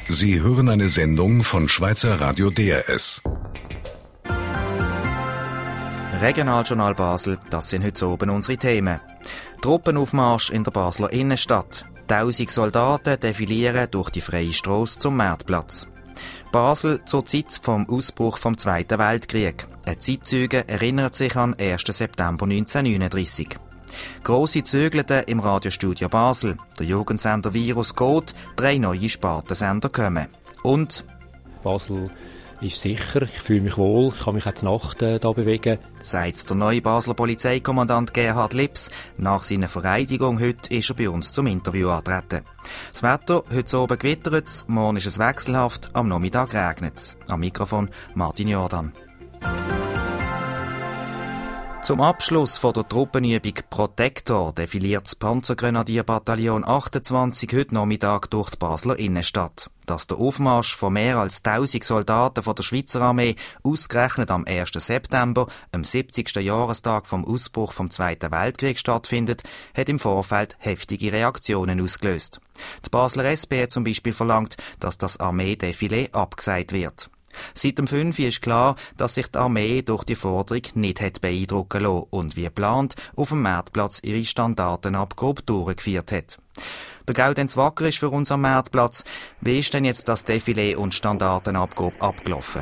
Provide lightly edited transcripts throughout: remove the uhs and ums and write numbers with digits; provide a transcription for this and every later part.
Sie hören eine Sendung von Schweizer Radio DRS. Regionaljournal Basel, das sind heute oben unsere Themen. Truppenaufmarsch in der Basler Innenstadt. 1000 Soldaten defilieren durch die freie Strasse zum Marktplatz. Basel zur Zeit vom Ausbruch vom Zweiten Weltkrieg. Ein Zeitzeuge erinnert sich an 1. September 1939. Grosse Zögelten im Radiostudio Basel. Der Jugendsender Virus geht, 3 neue Spartensender kommen. Und Basel ist sicher, ich fühle mich wohl, ich kann mich auch zur Nacht hier bewegen. Sagt der neue Basler Polizeikommandant Gerhard Lips. Nach seiner Vereidigung heute ist er bei uns zum Interview angetreten. Das Wetter, heute oben gewittert es, morgen ist es wechselhaft, am Nachmittag regnet es. Am Mikrofon Martin Jordan. Zum Abschluss von der Truppenübung Protector defiliert das Panzergrenadierbataillon 28 heute Nachmittag durch die Basler Innenstadt. Dass der Aufmarsch von mehr als 1000 Soldaten von der Schweizer Armee ausgerechnet am 1. September, am 70. Jahrestag vom Ausbruch vom Zweiten Weltkrieg stattfindet, hat im Vorfeld heftige Reaktionen ausgelöst. Die Basler SP hat zum Beispiel verlangt, dass das Armeedefilé abgesagt wird. Seit dem 5. ist klar, dass sich die Armee durch die Forderung nicht hat beeindrucken lassen und wie geplant auf dem Marktplatz ihre Standartenabgabe durchgeführt hat. Der Gaudenz Wacker ist für uns am Marktplatz. Wie ist denn jetzt das Defilé und Standartenabgabe abgelaufen?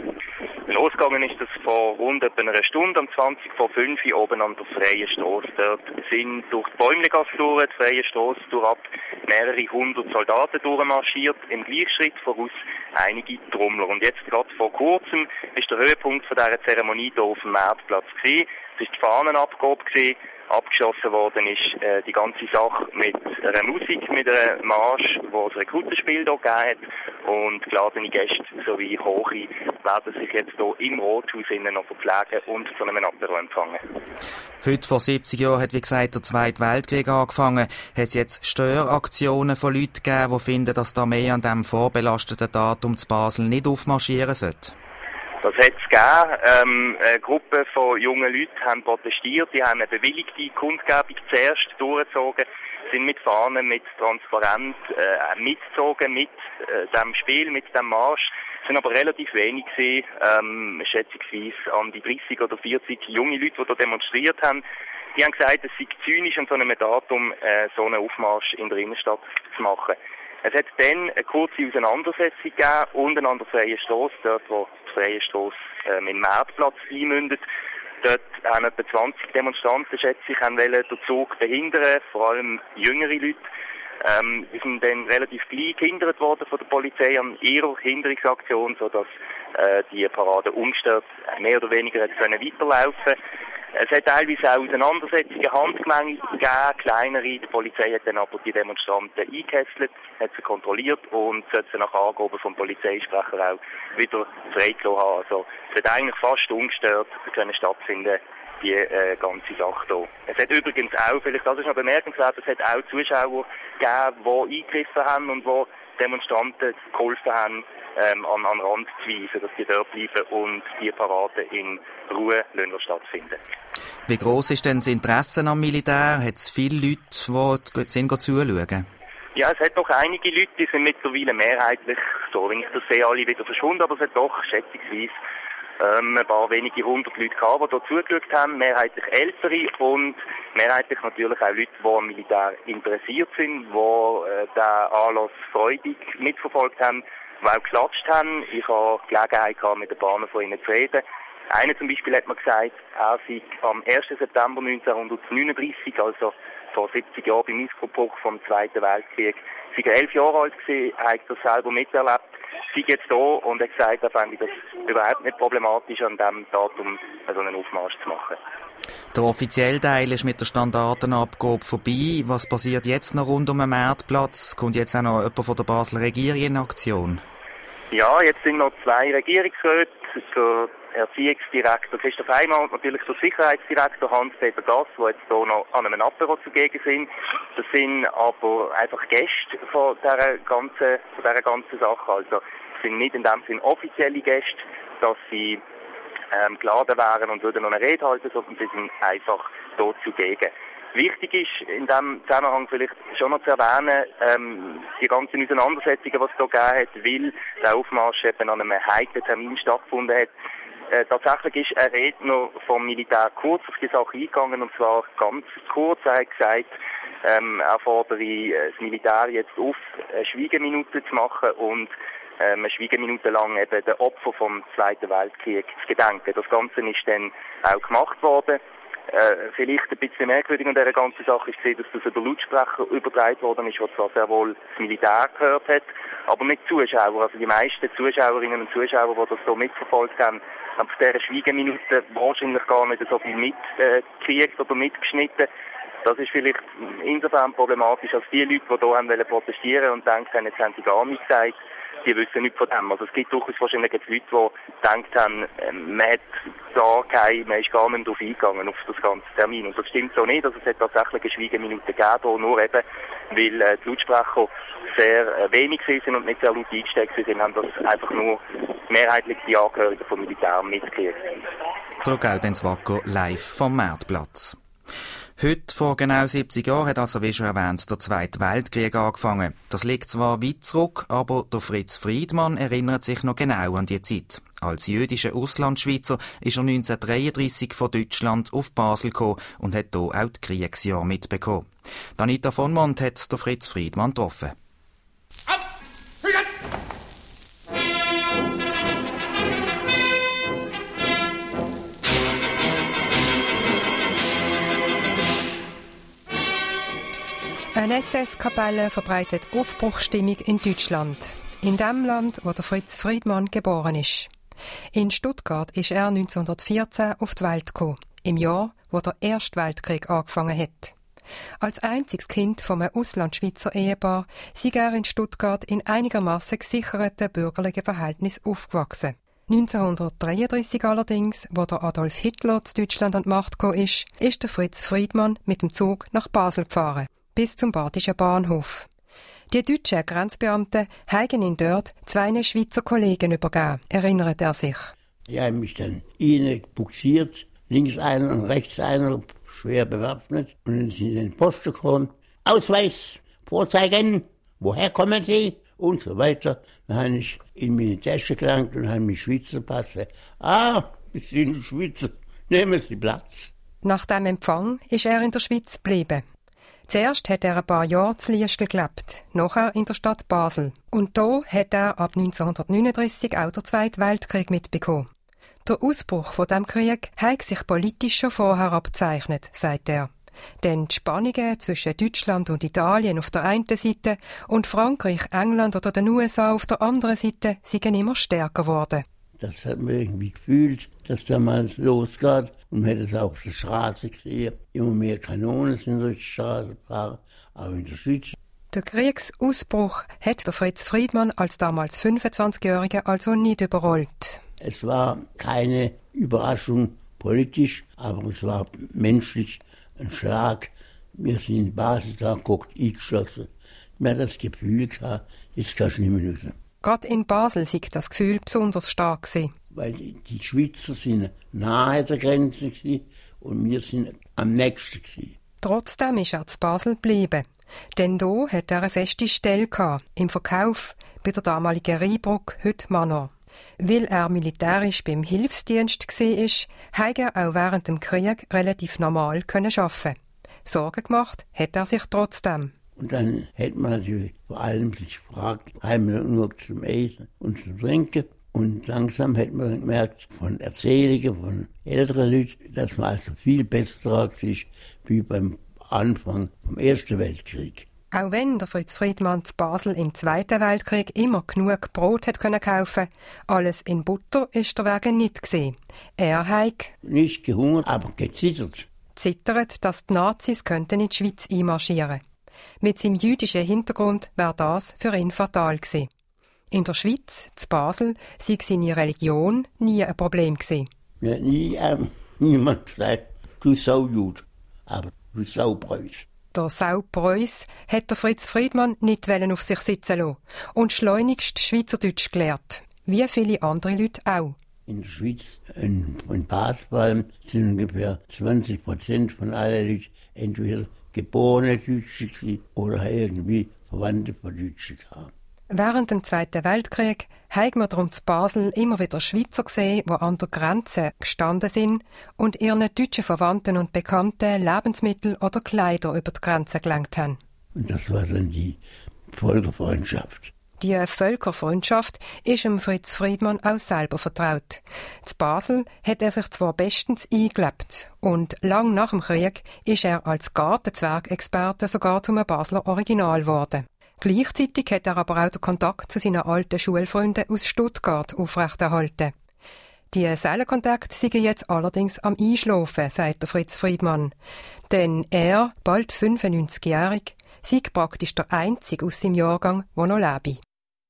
Losgegangen ist das vor rund etwa einer Stunde, um 20 vor 5 oben an der Freien Strasse. Dort sind durch die Bäumlegasse durch, die Freie Strasse durchab, mehrere hundert Soldaten durchmarschiert, im Gleichschritt voraus einige Trommler. Und jetzt gerade vor kurzem ist der Höhepunkt von dieser Zeremonie hier auf dem Marktplatz gewesen. Es war die Fahnenabgabe gewesen. Abgeschlossen worden ist die ganze Sache mit einer Musik, mit einem Marsch, wo das Rekrutenspiel hier gegeben hat. Und geladene Gäste sowie Hoche werden sich jetzt hier im Rathaus innen noch verpflegen und zu einem Apero empfangen. Heute vor 70 Jahren hat, wie gesagt, der Zweite Weltkrieg angefangen. Hat es jetzt Störaktionen von Leuten gegeben, die finden, dass die Armee an diesem vorbelasteten Datum zu Basel nicht aufmarschieren sollte? Das hat es gegeben. Eine Gruppe von jungen Leuten haben protestiert. Die haben eine bewilligte Kundgebung zuerst durchgezogen, sind mit Fahnen, mit Transparent mitgezogen, mit dem Spiel, mit dem Marsch. Es sind aber relativ wenig gewesen, schätzungsweise an die 30 oder 40 junge Leute, die da demonstriert haben. Die haben gesagt, es sei zynisch, an so einem Datum so einen Aufmarsch in der Innenstadt zu machen. Es hat dann eine kurze Auseinandersetzung gegeben und an der Freien Strasse, dort wo die Freie Strasse in den Marktplatz einmündet. Dort haben etwa 20 Demonstranten, schätze ich, wollen den Zug behindern, vor allem jüngere Leute. Die sind dann relativ gleich gehindert worden von der Polizei an ihrer Hinderungsaktion, sodass die Parade ungestört mehr oder weniger weiterlaufen konnte. Es hat teilweise auch Auseinandersetzungen, Handgemenge gegeben, kleinere. Die Polizei hat dann aber die Demonstranten eingekesselt, hat sie kontrolliert und sollte sie nach Angaben vom Polizeisprecher auch wieder freigelassen haben. Also es hat eigentlich fast ungestört können stattfinden, die ganze Sache hier. Es hat übrigens auch, vielleicht das ist noch bemerkenswert, es hat auch Zuschauer gegeben, die eingegriffen haben und wo Demonstranten geholfen haben, an den Rand zu weisen, dass die dort bleiben und die Parade in Ruhe stattfinden. Wie gross ist denn das Interesse am Militär? Hat es viele Leute, die zuschauen? Ja, es hat doch einige Leute, die sind mittlerweile mehrheitlich, so wenn ich das sehe, alle wieder verschwunden, aber es hat doch schätzungsweise ein paar wenige hundert Leute gehabt, die hier zugeschaut haben, mehrheitlich Ältere und mehrheitlich natürlich auch Leute, die am Militär interessiert sind, die den Anlass freudig mitverfolgt haben, die auch geklatscht haben. Ich habe Gelegenheit gehabt, mit ein paar von ihnen zu reden. Einer zum Beispiel hat mir gesagt, er sei am 1. September 1939, also vor 70 Jahren beim Ausbruch vom Zweiten Weltkrieg, sei er 11 Jahre alt gewesen, hat das selber miterlebt, sei jetzt da und hat gesagt, er fände das überhaupt nicht problematisch, an diesem Datum so einen Aufmarsch zu machen. Der offizielle Teil ist mit der Standartenabgabe vorbei. Was passiert jetzt noch rund um den Marktplatz? Kommt jetzt auch noch jemand von der Basler Regierung in Aktion? Ja, jetzt sind noch 2 Regierungsräte, der Erziehungsdirektor Christoph Heimann und natürlich der Sicherheitsdirektor Hans-Peter Gass, die jetzt hier noch an einem Apero zugegen sind. Das sind aber einfach Gäste von dieser ganzen Sache. Also es sind nicht in dem Sinne offizielle Gäste, dass sie geladen wären und würden noch eine Rede halten, sondern sie sind einfach hier zugegen. Wichtig ist in diesem Zusammenhang vielleicht schon noch zu erwähnen, die ganzen Auseinandersetzungen, die es hier gegeben hat, weil der Aufmarsch eben an einem heiklen Termin stattgefunden hat. Tatsächlich ist ein Redner vom Militär kurz auf die Sache eingegangen, und zwar ganz kurz. Er hat gesagt, er fordere das Militär jetzt auf, eine Schweigeminute zu machen und eine Schweigeminute lang eben den Opfern vom Zweiten Weltkrieg zu gedenken. Das Ganze ist dann auch gemacht worden. Vielleicht ein bisschen merkwürdig an dieser ganzen Sache ist gesehen, dass das über Lautsprecher übertragen worden ist, was zwar sehr wohl das Militär gehört hat, aber nicht die Zuschauer. Also die meisten Zuschauerinnen und Zuschauer, die das so mitverfolgt haben auf dieser Schweigeminute wahrscheinlich gar nicht so viel mitgekriegt oder mitgeschnitten. Das ist vielleicht insofern problematisch, als die Leute, die hier protestieren und denken, jetzt haben sie gar nichts gesagt, die wissen nichts von dem. Also es gibt durchaus wahrscheinlich jetzt Leute, die gedacht haben, man ist gar nicht darauf eingegangen, auf das ganze Termin. Und das stimmt so nicht. Also es hat tatsächlich eine Schweigeminute gegeben, nur eben, weil die Lautsprecher sehr wenig sind und nicht sehr laut eingesteckt sind, haben das einfach nur mehrheitlich die Angehörigen vom Militär mitgekriegt. Gaudenz Wacker live vom Marktplatz. Heute, vor genau 70 Jahren, hat also, wie schon erwähnt, der Zweite Weltkrieg angefangen. Das liegt zwar weit zurück, aber der Fritz Friedmann erinnert sich noch genau an die Zeit. Als jüdischer Auslandschweizer ist er 1933 von Deutschland auf Basel gekommen und hat hier auch die Kriegsjahre mitbekommen. Anita von Mont hat der Fritz Friedmann getroffen. Eine SS-Kapelle verbreitet Aufbruchsstimmung in Deutschland, in dem Land, wo der Fritz Friedmann geboren ist. In Stuttgart ist er 1914 auf die Welt gekommen, im Jahr, wo der Erste Weltkrieg angefangen hat. Als einziges Kind von einem Auslandschweizer Ehepaar sei er in Stuttgart in einigermaßen gesicherten bürgerlichen Verhältnissen aufgewachsen. 1933 allerdings, wo der Adolf Hitler zu Deutschland an die Macht gekommen ist der Fritz Friedmann mit dem Zug nach Basel gefahren, bis zum Badischen Bahnhof. Die deutschen Grenzbeamten haben ihn dort 2 Schweizer Kollegen übergeben, erinnert er sich. Die haben mich dann ihnen buxiert, links einer und rechts einer, schwer bewaffnet. Und dann sind sie in den Posten gekommen. Ausweis, vorzeigen, woher kommen Sie? Und so weiter. Dann habe ich in meine Tasche gelangt und habe mich Schweizer Pass. Sie sind Schweizer, nehmen Sie Platz. Nach dem Empfang ist er in der Schweiz geblieben. Zuerst hat er ein paar Jahre zu Liestel gelebt, nachher in der Stadt Basel. Und da hat er ab 1939 auch den Zweiten Weltkrieg mitbekommen. Der Ausbruch von diesem Krieg hat sich politisch schon vorher abgezeichnet, sagt er. Denn die Spannungen zwischen Deutschland und Italien auf der einen Seite und Frankreich, England oder den USA auf der anderen Seite sind immer stärker geworden. Das hat man irgendwie gefühlt, dass da mal losgeht. Und man hat es auch auf der Straße gesehen. Immer mehr Kanonen sind durch die Straße gefahren, auch in der Schweiz. Der Kriegsausbruch hat der Fritz Friedmann als damals 25-Jähriger also nicht überrollt. Es war keine Überraschung politisch, aber es war menschlich ein Schlag. Wir sind in Basel da geguckt, eingeschlossen. Wir hatten das Gefühl gehabt, jetzt kannst du nicht mehr raus. Gerade in Basel war das Gefühl besonders stark gewesen. Weil die Schweizer sind nahe der Grenze gewesen und wir sind am nächsten gewesen. Trotzdem ist er zu Basel geblieben. Denn hier hatte er eine feste Stelle gehabt, im Verkauf bei der damaligen Rheinbrücke, heute Manor. Weil er militärisch beim Hilfsdienst war, konnte er auch während dem Krieg relativ normal arbeiten. Sorgen gemacht hat er sich trotzdem. Und dann hat man natürlich vor allem sich gefragt, haben wir nur zum Essen und zum Trinken. Und langsam hat man gemerkt, von Erzählungen von älteren Leuten, dass man also viel besser dran ist, wie beim Anfang vom Ersten Weltkrieg. Auch wenn der Fritz Friedmann zu Basel im Zweiten Weltkrieg immer genug Brot hat kaufen, alles in Butter ist der Weg nicht gewesen. Er hat nicht gehungert, aber gezittert. Zittert, dass die Nazis könnten in die Schweiz einmarschieren. Mit seinem jüdischen Hintergrund wäre das für ihn fatal gewesen. In der Schweiz, zu Basel, sei seine Religion nie ein Problem gewesen. Mir hat nie niemand gesagt, du Saujude, aber du Saupreuß. Der Saupreuß hat der Fritz Friedmann nicht auf sich sitzen lassen und schleunigst Schweizerdeutsch gelernt, wie viele andere Leute auch. In der Schweiz, in Basel, sind ungefähr 20% von allen Leuten entweder geborene Deutsche gewesen oder irgendwie Verwandte von Deutschen gehabt. Während dem Zweiten Weltkrieg haben wir darum zu Basel immer wieder Schweizer gesehen, die an der Grenze gestanden sind und ihren deutschen Verwandten und Bekannten Lebensmittel oder Kleider über die Grenze gelangt haben. Und das war dann die Völkerfreundschaft. Die Völkerfreundschaft ist dem Fritz Friedmann auch selber vertraut. Zu Basel hat er sich zwar bestens eingelebt und lang nach dem Krieg ist er als Gartenzwergexperte sogar zum Basler Original geworden. Gleichzeitig hat er aber auch den Kontakt zu seinen alten Schulfreunden aus Stuttgart aufrechterhalten. Die Seelenkontakte sind jetzt allerdings am Einschlafen, sagt der Fritz Friedmann. Denn er, bald 95-jährig, sei praktisch der Einzige aus seinem Jahrgang, der noch lebe.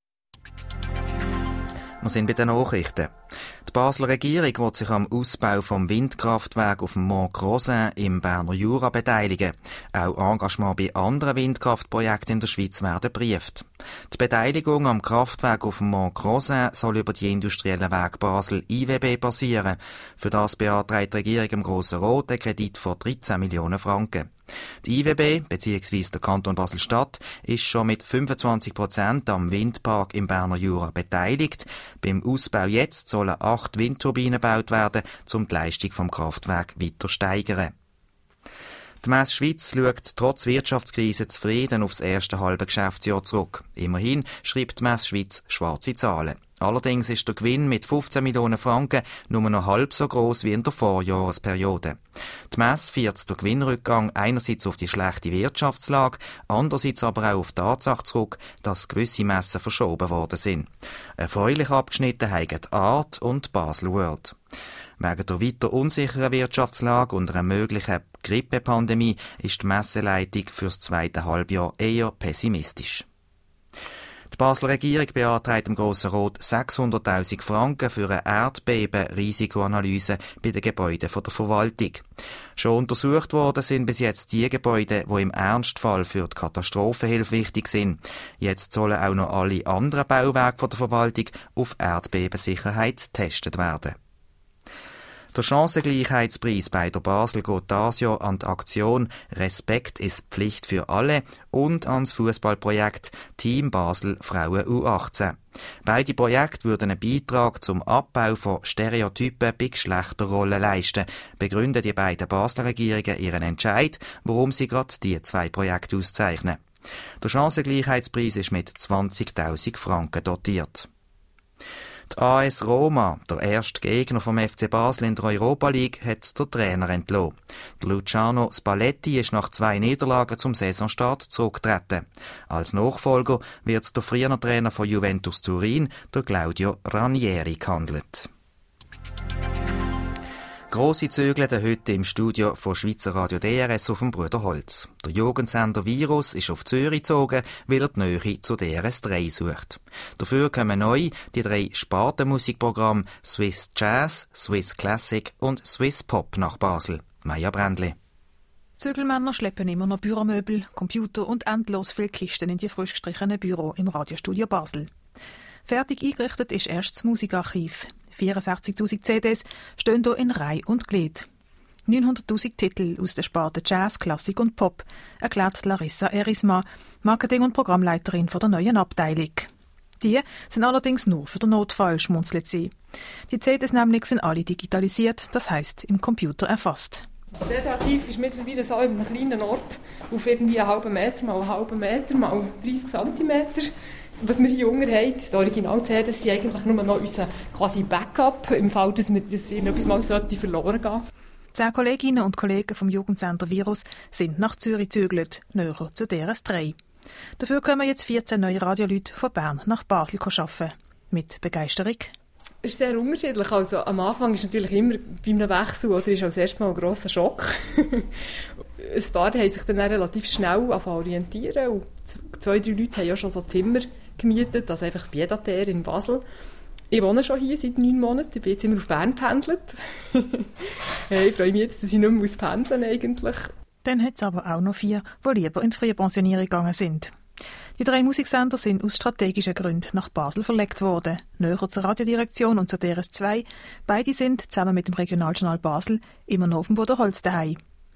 Wir sind bei den Nachrichten. Die Basler Regierung will sich am Ausbau vom Windkraftwerk auf dem Mont Crozin im Berner Jura beteiligen. Auch Engagement bei anderen Windkraftprojekten in der Schweiz werden geprüft. Die Beteiligung am Kraftwerk auf dem Mont Crozin soll über die industriellen Werke Basel IWB passieren. Für das beantragt die Regierung im Grossen Rat einen Kredit von 13 Millionen Franken. Die IWB bzw. der Kanton Basel-Stadt ist schon mit 25% am Windpark im Berner Jura beteiligt. Beim Ausbau jetzt sollen 8 Windturbinen gebaut werden, um die Leistung vom Kraftwerk weiter zu steigern. Die Messe Schweiz schaut trotz Wirtschaftskrise zufrieden aufs erste halbe Geschäftsjahr zurück. Immerhin schreibt die Messe Schweiz schwarze Zahlen. Allerdings ist der Gewinn mit 15 Millionen Franken nur noch halb so gross wie in der Vorjahresperiode. Die Messe führt den Gewinnrückgang einerseits auf die schlechte Wirtschaftslage, andererseits aber auch auf die Tatsache zurück, dass gewisse Messen verschoben worden sind. Erfreulich abgeschnitten haben die Art und Basel World. Wegen der weiter unsicheren Wirtschaftslage und einer möglichen Grippepandemie ist die Messeleitung fürs zweite Halbjahr eher pessimistisch. Die Basler Regierung beantragt dem Grossen Rat 600'000 Franken für eine Erdbeben-Risikoanalyse bei den Gebäuden der Verwaltung. Schon untersucht worden sind bis jetzt die Gebäude, die im Ernstfall für die Katastrophenhilfe wichtig sind. Jetzt sollen auch noch alle anderen Bauwerke der Verwaltung auf Erdbebensicherheit getestet werden. Der Chancengleichheitspreis bei der Basel geht dieses Jahr an die Aktion «Respekt ist Pflicht für alle» und ans Fußballprojekt «Team Basel Frauen U18». Beide Projekte würden einen Beitrag zum Abbau von Stereotypen bei Geschlechterrollen leisten, begründen die beiden Basler Regierungen ihren Entscheid, warum sie gerade diese 2 Projekte auszeichnen. Der Chancengleichheitspreis ist mit 20'000 Franken dotiert. Die AS Roma, der erste Gegner vom FC Basel in der Europa League, hat der Trainer entlassen. Der Luciano Spalletti ist nach 2 Niederlagen zum Saisonstart zurückgetreten. Als Nachfolger wird der frühere Trainer von Juventus Turin, der Claudio Ranieri, gehandelt. Grosse Zügel heute im Studio von Schweizer Radio DRS auf dem Bruderholz. Der Jugendsender Virus ist auf Zürich gezogen, weil er die Nähe zu DRS3 sucht. Dafür kommen neu die 3 Spartenmusikprogramme Swiss Jazz, Swiss Classic und Swiss Pop nach Basel. Maja Brändli. Zügelmänner schleppen immer noch Büromöbel, Computer und endlos viele Kisten in die frisch gestrichenen Büro im Radiostudio Basel. Fertig eingerichtet ist erst das Musikarchiv. 64'000 CDs stehen hier in Reihe und Glied. 900'000 Titel aus der Sparte Jazz, Klassik und Pop, erklärt Larissa Erisma, Marketing- und Programmleiterin von der neuen Abteilung. Die sind allerdings nur für den Notfall, schmunzelt sie. Die CDs nämlich sind alle digitalisiert, das heisst im Computer erfasst. Das CD-Archiv ist mittlerweile so in einem kleinen Ort, auf irgendwie einen halben Meter mal einen halben Meter mal 30 cm. Was wir hier unten haben, die Original-CDs sind eigentlich nur noch unser quasi Backup, im Fall, dass wir etwas mal verloren gehen. 10 Kolleginnen und Kollegen vom Jugendsender Virus sind nach Zürich gezügelt, näher zu DRS3. Dafür kommen jetzt 14 neue Radioleute von Bern nach Basel arbeiten. Mit Begeisterung. Es ist sehr unterschiedlich. Also, am Anfang ist natürlich immer bei einem Wechsel oder ist als erstes Mal ein grosser Schock. Ein paar haben sich dann relativ schnell orientieren und 2-3 Leute haben ja schon so Zimmer gemietet, also einfach Pied-à-terre in Basel. Ich wohne schon hier seit 9 Monaten, ich bin jetzt immer auf Bern gependelt. Ich freue mich jetzt, dass ich nicht mehr pendeln muss eigentlich. Dann hat es aber auch noch 4, die lieber in die Frühpensionierung gegangen sind. Die 3 Musiksender sind aus strategischen Gründen nach Basel verlegt worden, näher zur Radiodirektion und zur DRS2. Beide sind, zusammen mit dem Regionaljournal Basel, immer noch auf dem Bruderholz daheim.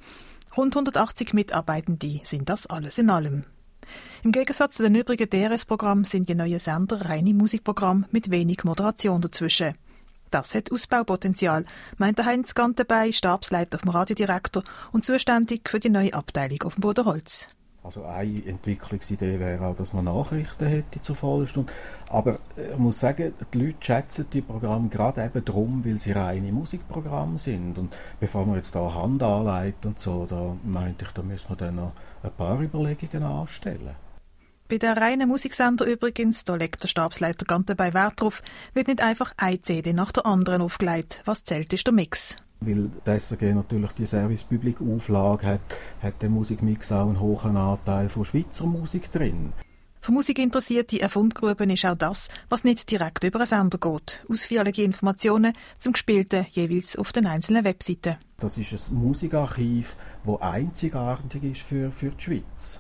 Rund 180 Mitarbeitende sind das alles in allem. Im Gegensatz zu den übrigen DRS-Programmen sind die neuen Sender reine Musikprogramme mit wenig Moderation dazwischen. Das hat Ausbaupotenzial, meint Heinz Gantenbein, Stabsleiter auf dem Radiodirektor und zuständig für die neue Abteilung auf dem Bodenholz. Also eine Entwicklungsidee wäre auch, dass man Nachrichten hätte zur vollen Stunde. Aber ich muss sagen, die Leute schätzen die Programme gerade eben darum, weil sie reine Musikprogramme sind. Und bevor man jetzt da Hand anlegt und so, da meinte ich, da müssen wir dann noch ein paar Überlegungen anstellen. Bei den reinen Musiksender übrigens, da legt der Stabsleiter Gantenbein Wert drauf, wird nicht einfach eine CD nach der anderen aufgelegt. Was zählt, ist der Mix. Weil die SRG natürlich die Service-Public-Auflage hat der Musikmix auch einen hohen Anteil von Schweizer Musik drin. Für Musikinteressierte Erfundgruben ist auch das, was nicht direkt über einen Sender geht. Ausführliche Informationen zum Gespielten jeweils auf den einzelnen Webseiten. Das ist ein Musikarchiv, das einzigartig ist für die Schweiz.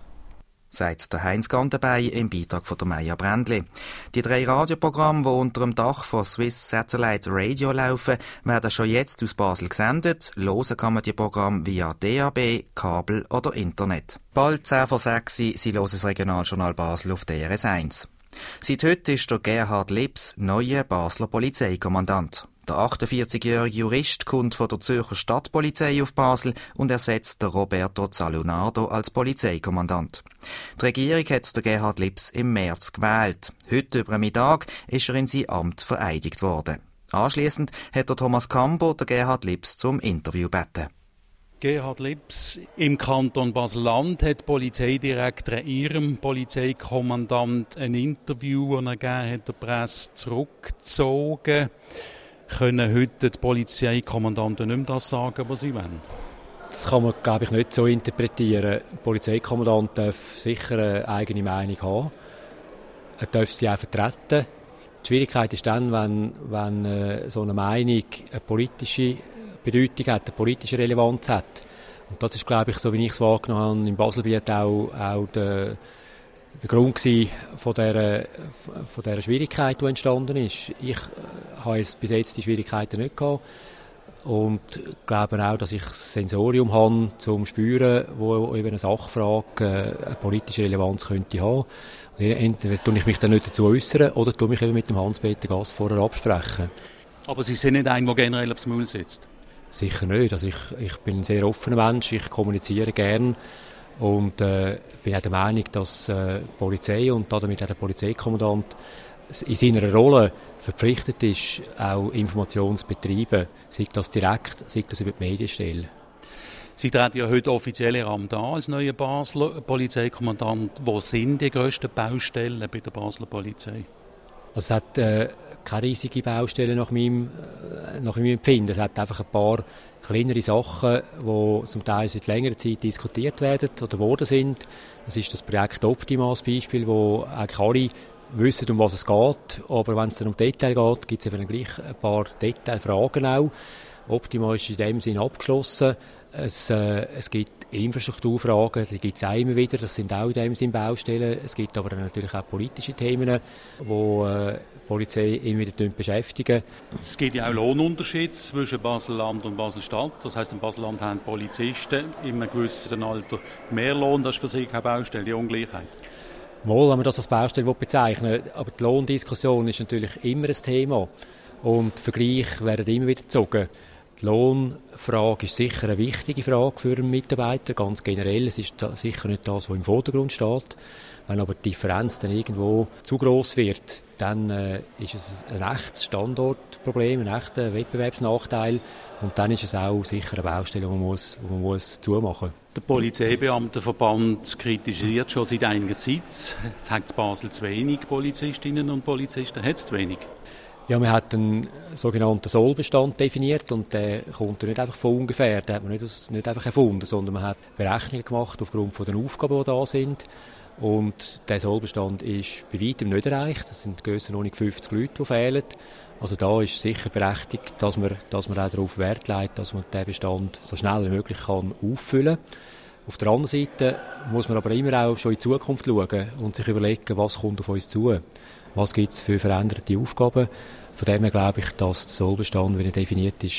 Sagt der Heinz Gantenbein im Beitrag von der Maja Brändli. Die 3 Radioprogramme, die unter dem Dach von Swiss Satellite Radio laufen, werden schon jetzt aus Basel gesendet. Hören kann man die Programme via DAB, Kabel oder Internet. Bald 10 vor 6 Sie hören das Regionaljournal Basel auf DRS 1. Seit heute ist der Gerhard Lips neuer Basler Polizeikommandant. Der 48-jährige Jurist kommt von der Zürcher Stadtpolizei auf Basel und ersetzt den Roberto Zalunardo als Polizeikommandant. Die Regierung hat den Gerhard Lips im März gewählt. Heute über Mittag ist er in sein Amt vereidigt worden. Anschliessend hat der Thomas Cambo den Gerhard Lips zum Interview gebeten. Gerhard Lips, im Kanton Basel-Land hat die Polizeidirektorin ihrem Polizeikommandant ein Interview, das er gegeben hat, der Presse zurückgezogen. Können heute die Polizeikommandanten nicht mehr das sagen, was sie wollen? Das kann man, glaube ich, nicht so interpretieren. Der Polizeikommandant darf sicher eine eigene Meinung haben. Er darf sie auch vertreten. Die Schwierigkeit ist dann, wenn so eine Meinung eine politische Bedeutung hat, eine politische Relevanz hat. Und das ist, glaube ich, so wie ich es wahrgenommen habe, im Baselbiet auch der Grund von dieser Schwierigkeit, die entstanden ist. Ich habe bis jetzt die Schwierigkeiten nicht gehabt und glaube auch, dass ich das Sensorium habe, zum Spüren, wo eben eine Sachfrage eine politische Relevanz könnte haben. Und entweder tue ich mich dann nicht dazu äußern oder tue mich eben mit dem Hans-Peter Gass vorher absprechen. Aber Sie sind nicht einer, der generell aufs Maul sitzt? Sicher nicht. Also ich bin ein sehr offener Mensch, ich kommuniziere gern. Und bin auch der Meinung, dass die Polizei und damit auch der Polizeikommandant in seiner Rolle verpflichtet ist, auch Informationen zu betreiben, sei das direkt, sei das über die Medienstelle. Sie treten ja heute offiziell Ihr Amt an als neuer Basler Polizeikommandant. Wo sind die grössten Baustellen bei der Basler Polizei? Also es hat keine riesige Baustelle nach meinem Empfinden. Es hat einfach ein paar kleinere Sachen, die zum Teil seit längerer Zeit diskutiert werden oder worden sind. Es ist das Projekt Optima als Beispiel, wo eigentlich alle wissen, um was es geht. Aber wenn es dann um Detail geht, gibt es eben gleich ein paar Detailfragen auch. Optima ist in dem Sinn abgeschlossen. Es gibt Infrastrukturfragen, die gibt es auch immer wieder, das sind auch in dem Sinn Baustellen. Es gibt aber natürlich auch politische Themen, die die Polizei immer wieder beschäftigen. Es gibt ja auch Lohnunterschiede zwischen Basel-Land und Basel-Stadt. Das heisst, in Basel-Land haben Polizisten in einem gewissen Alter mehr Lohn. Das ist für Sie keine Baustelle, die Ungleichheit. Wohl, wenn man das als Baustelle bezeichnen will. Aber die Lohndiskussion ist natürlich immer ein Thema. Und Vergleiche werden immer wieder gezogen. Die Lohnfrage ist sicher eine wichtige Frage für einen Mitarbeiter, ganz generell. Es ist sicher nicht das, was im Vordergrund steht. Wenn aber die Differenz dann irgendwo zu gross wird, dann ist es ein echtes Standortproblem, ein echter Wettbewerbsnachteil. Und dann ist es auch sicher eine Baustelle, die man muss zumachen muss. Der Polizeibeamtenverband kritisiert schon seit einiger Zeit. Jetzt hat Basel zu wenig Polizistinnen und Polizisten. Hat es zu wenig? Ja, man hat einen sogenannten Sollbestand definiert und der kommt nicht einfach von ungefähr. Den hat man nicht einfach erfunden, sondern man hat Berechnungen gemacht aufgrund von den Aufgaben, die da sind. Und der Sollbestand ist bei weitem nicht erreicht. Das sind grössenordnung 50 Leute, die fehlen. Also da ist sicher berechtigt, dass man auch darauf Wert legt, dass man den Bestand so schnell wie möglich kann auffüllen kann. Auf der anderen Seite muss man aber immer auch schon in die Zukunft schauen und sich überlegen, was kommt auf uns zu. Was gibt es für veränderte Aufgaben? Von dem her glaube ich, dass der Sollbestand, wie er definiert ist,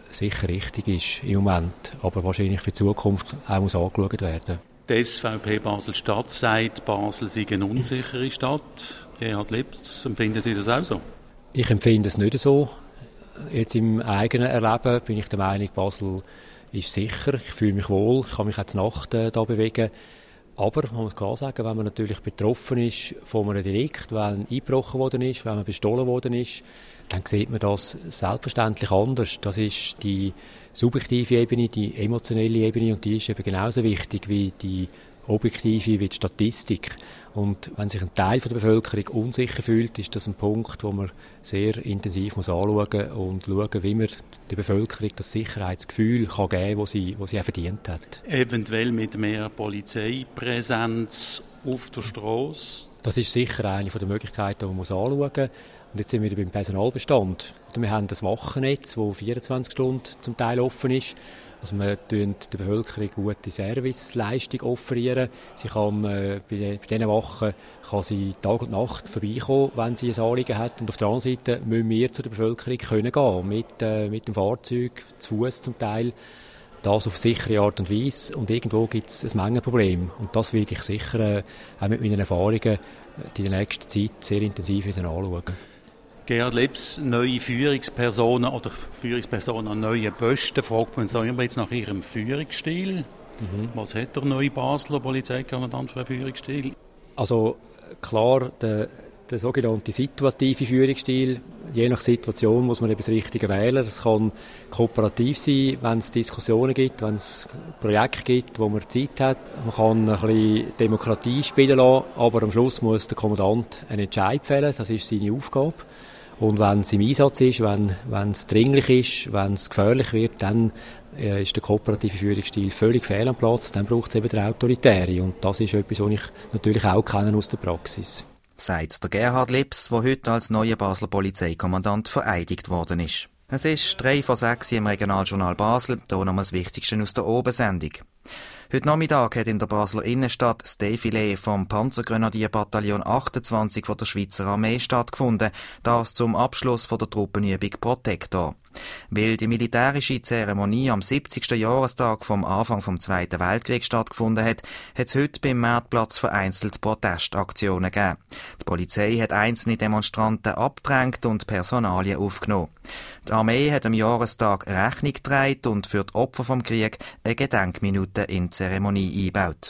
sicher richtig ist im Moment, aber wahrscheinlich für die Zukunft auch muss angeschaut werden. Die SVP Basel-Stadt sagt, Basel sei eine unsichere Stadt. Gerhard Lips, empfinden Sie das auch so? Ich empfinde es nicht so. Jetzt im eigenen Erleben bin ich der Meinung, Basel ist sicher. Ich fühle mich wohl, ich kann mich auch zur Nacht da bewegen. Aber man muss klar sagen, wenn man natürlich betroffen ist von einem Delikt, wenn eingebrochen worden ist, wenn man bestohlen worden ist, dann sieht man das selbstverständlich anders. Das ist die subjektive Ebene, die emotionelle Ebene, und die ist eben genauso wichtig wie die objektive, wie die Statistik. Und wenn sich ein Teil der Bevölkerung unsicher fühlt, ist das ein Punkt, wo man sehr intensiv anschauen muss und schauen, wie man der Bevölkerung das Sicherheitsgefühl kann geben kann, das sie auch verdient hat. Eventuell mit mehr Polizeipräsenz auf der Strasse? Das ist sicher eine der Möglichkeiten, die man anschauen muss. Und jetzt sind wir wieder beim Personalbestand. Wir haben das Wachennetz, das 24 Stunden zum Teil offen ist. Also wir offerieren der Bevölkerung gute Serviceleistung offerieren. Sie kann bei diesen Wachen kann sie Tag und Nacht vorbeikommen, wenn sie ein Anliegen hat. Und auf der anderen Seite müssen wir zu der Bevölkerung können gehen, mit dem Fahrzeug, zu Fuß zum Teil. Das auf sichere Art und Weise. Und irgendwo gibt es ein Mengenproblem. Und das werde ich sicher auch mit meinen Erfahrungen in der nächsten Zeit sehr intensiv anschauen. Gerhard Lips, neue Führungspersonen oder Führungspersonen an neuen Posten, fragt man sich immer jetzt nach ihrem Führungsstil. Was hat der neue Basler Polizeikommandant für einen Führungsstil? Also klar, der sogenannte situative Führungsstil. Je nach Situation muss man eben das Richtige wählen. Das kann kooperativ sein, wenn es Diskussionen gibt, wenn es Projekte gibt, wo man Zeit hat. Man kann ein bisschen Demokratie spielen lassen, aber am Schluss muss der Kommandant einen Entscheid fällen. Das ist seine Aufgabe. Und wenn es im Einsatz ist, wenn es dringlich ist, wenn es gefährlich wird, dann ist der kooperative Führungsstil völlig fehl am Platz. Dann braucht es eben den autoritären. Und das ist etwas, was ich natürlich auch kenne aus der Praxis. Sagt der Gerhard Lips, der heute als neuer Basler Polizeikommandant vereidigt worden ist. Es ist 5:03 im Regionaljournal Basel, hier nochmal das Wichtigste aus der Obersendung. Heute Nachmittag hat in der Basler Innenstadt das Defilé vom Panzergrenadierbataillon 28 von der Schweizer Armee stattgefunden, das zum Abschluss von der Truppenübung Protector. Weil die militärische Zeremonie am 70. Jahrestag vom Anfang vom Zweiten Weltkrieg stattgefunden hat, hat es heute beim Marktplatz vereinzelt Protestaktionen gegeben. Die Polizei hat einzelne Demonstranten abgedrängt und Personalien aufgenommen. Die Armee hat am Jahrestag Rechnung getragen und für die Opfer vom Krieg eine Gedenkminute in die Zeremonie eingebaut.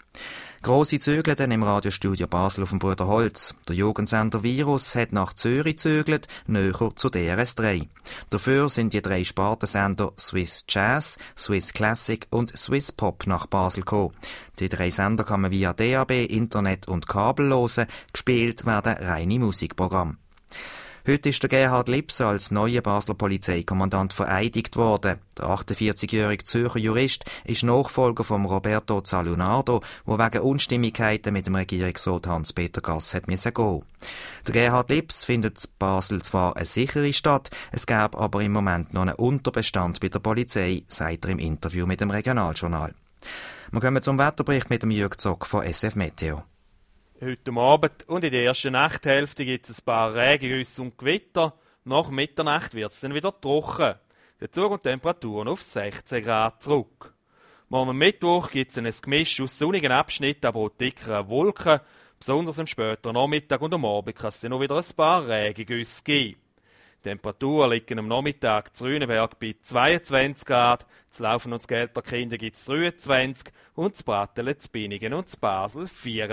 Grosse Zügelten im Radiostudio Basel auf dem Bruderholz. Der Jugendsender Virus hat nach Zürich gezügelt, näher zu DRS3. Dafür sind die 3 Spartensender Swiss Jazz, Swiss Classic und Swiss Pop nach Basel gekommen. Die 3 Sender kann man via DAB, Internet und Kabel hören. Gespielt werden reine Musikprogramme. Heute ist der Gerhard Lips als neuer Basler Polizeikommandant vereidigt worden. Der 48-jährige Zürcher Jurist ist Nachfolger von Roberto Zalunardo, der wegen Unstimmigkeiten mit dem Regierungsrat Hans-Peter Gass hat müssen gehen. Der Gerhard Lips findet Basel zwar eine sichere Stadt, es gäbe aber im Moment noch einen Unterbestand bei der Polizei, sagt er im Interview mit dem Regionaljournal. Wir kommen zum Wetterbericht mit dem Jürg Zock von SF Meteo. Heute Abend und in der ersten Nachthälfte gibt es ein paar Regengüsse und Gewitter. Nach Mitternacht wird es dann wieder trocken. Dazu kommen Temperaturen auf 16 Grad zurück. Morgen Mittwoch gibt es ein Gemisch aus sonnigen Abschnitten, aber auch dickeren Wolken. Besonders am späteren Nachmittag und am Abend kann es dann noch wieder ein paar Regengüsse geben. Die Temperaturen liegen am Nachmittag zu Rüneberg bei 22 Grad, zu Laufen und zu Gelterkinden gibt es 23 und zu Brattelen, zu Binningen und zu Basel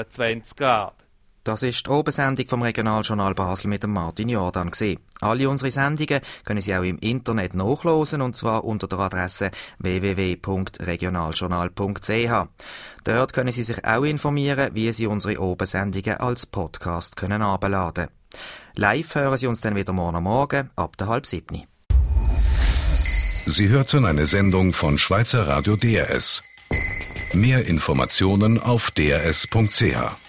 24 Grad. Das ist die Obersendung vom Regionaljournal Basel mit dem Martin Jordan gewesen. Alle unsere Sendungen können Sie auch im Internet nachhören, und zwar unter der Adresse www.regionaljournal.ch. Dort können Sie sich auch informieren, wie Sie unsere Obersendungen als Podcast können herunterladen. Live hören Sie uns dann wieder morgen ab 6:30. Sie hörten eine Sendung von Schweizer Radio DRS. Mehr Informationen auf drs.ch.